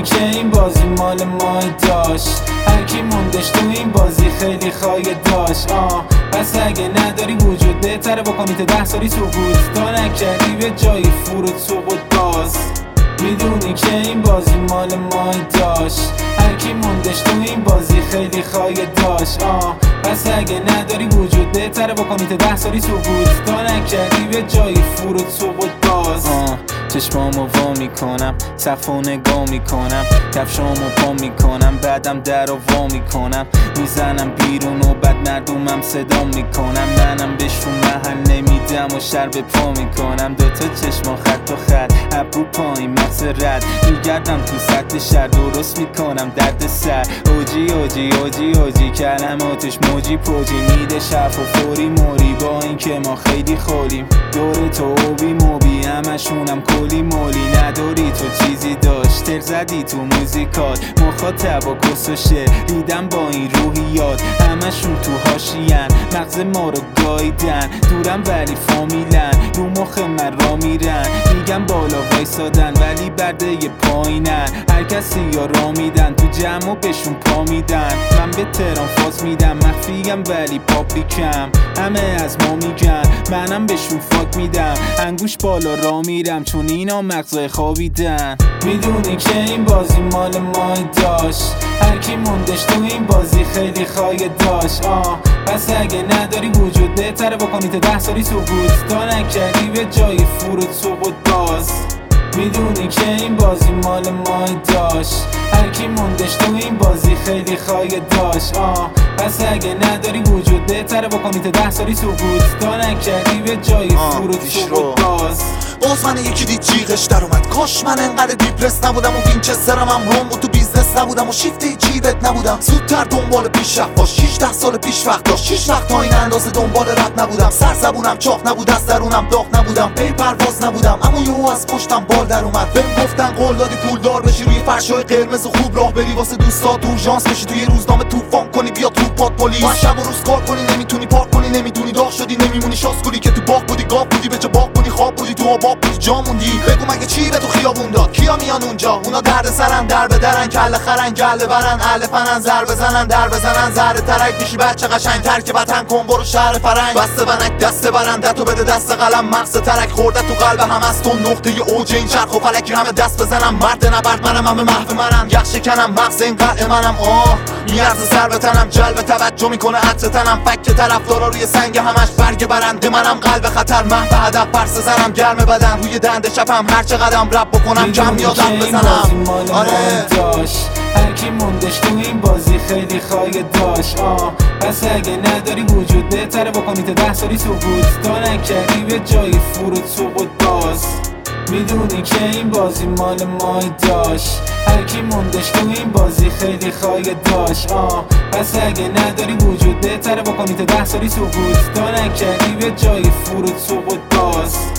میدونی که این بازی مال ما داشت، هر کی موندش تو این بازی خیلی خواهی داشت. پس اگه نداری وجود بهتره بکنی تا 10 سالی سقوط، تا نکردی به جای فرود سقوط باز. میدونی که این بازی مال ما داشت، هر کی موندش تو این بازی خیلی خواهی داشت. پس اگه نداری وجود بهتره بکنی تا 10 سالی سقوط، تا نکردی به جای فرود سقوط باز. چشمامو وا میکنم، صفو نگاه میکنم، کفشامو پا میکنم، بعدم در رو وا میکنم، میزنم بیرون و بعد مردمم صدا میکنم. منم بهشون محل نمیدم و شر به پا میکنم. دوتا چشما خط و خط، ابرو پایین مغز رد، میگردم تو سطح شهر درست میکنم درد سر. اوجی اوجی اوجی اوجی کلماتش موجی پوجی، میده شف و فوری موری، با این که ما خیلی خوریم. دور تو اوبی موبی همشونم کلی مولی، نداری تو چیزی داشت تر زدی تو موزیکات، مخاطب و کس و شعر دیدم با این روحیات، همشون تو حاشیه‌ن مغز ما رو گاییدن، دورم ولی فامیلن، رو مخ من را میرن، میگم بالا وایسادن ولی برده پایینن، هر کسی یا را میدن تو جمع و بهشون پا میدن. من به تهران فاز میدم، مخفیم ولی پابلیکم، همه از ما میگن، منم بهشون فاک میدم، انگوش بالا را میرم چون اینا مغزای خوابیدن. میدونی که این بازی مال ما داشت، هر کی موندش تو این بازی خیلی خواهی داشت. پس اگه نداری وجود بهتره بکنی تا 10 سالی سقوط، تا نکردی به جای فرود سقوط باز. میدونی که این بازی مال ما داشت، هر کی موندش تو این بازی خیلی خواهی داشت. پس اگه نداری وجود بهتره بکنی تا 10 سالی سقوط، تا نکردی به جای فرود سقوط باز. باز من یکی دید جیغش در اومد، کاش من انقدر دیپرس نبودم و وینچسترم هم روم و تو بیزنس نبودم و شیفت جیبت نبودم، زودتر دنبال پیشرفت باش. 16 سال پیش وقت داشت، 6 وقت تا این اندازه دنبال رد نبودم، سرزبونم چاق نبود، از درونم داغ نبودم، پی پرواز نبودم، اما یهو از پشتم بال در اومد. بهم گفتن قول دادی پولدار بشی، روی فرشای قرمز خوب راه بری، واسه دوستات اورژانس بشی، توی روزنامه طوفان کنی، بیا تو پات پلیس، با شب و روز کار کنی، نمیتونی پارک کنی، نمیدونی داغ شدی، نمیمونی شاسکولی که تو باغ بودی، گاو بودی به جا باغ بودی، خواب بودی تو آباب بودی، جا موندی. بگو مگه چی به تو خیابون داد، کیا میان اونجا؟ اونا درد سرن، در به درن، کله خرن، گله برن، اهل فنن، زر بزنن، در بزنن، ذره ترک میشی بچه قشنگ، ترک وطن کن برو شهر فرنگ، بسته ونک دست برندتو بده دست قلم، مغز ترک خورده تو قلب هم از تو، نقطه اوج این چرخ و فلک همه دست بزنم، مرد نبرد منم، همه محو منم، یخ شکنم مغز این قلعه منم. میارزه سر به تنم، جلب توجه میکنه عطر تنم، فک طرفدارا روی سنگ همش برگ برنده منم، قلب خطر محو هدف پرسه زنم، گرم بدن روی دنده شبم، هر چه قدم رپ بکنم کم یادم بزنم. آره هر کی موندش تو این بازی خیلی خواهی داشت. پس اگه نداری وجود بهتره بکنی تا 10 سالی سقوط، تا نکردی به جای فرود سقوط باز. میدونی که این بازی مال ما داشت، هر کی موندش تو این بازی خیلی خواهی داشت. پس اگه نداری وجود بهتره بکنی تا 10 سالی سقوط، تا نکردی به جای فرود سقوط باز.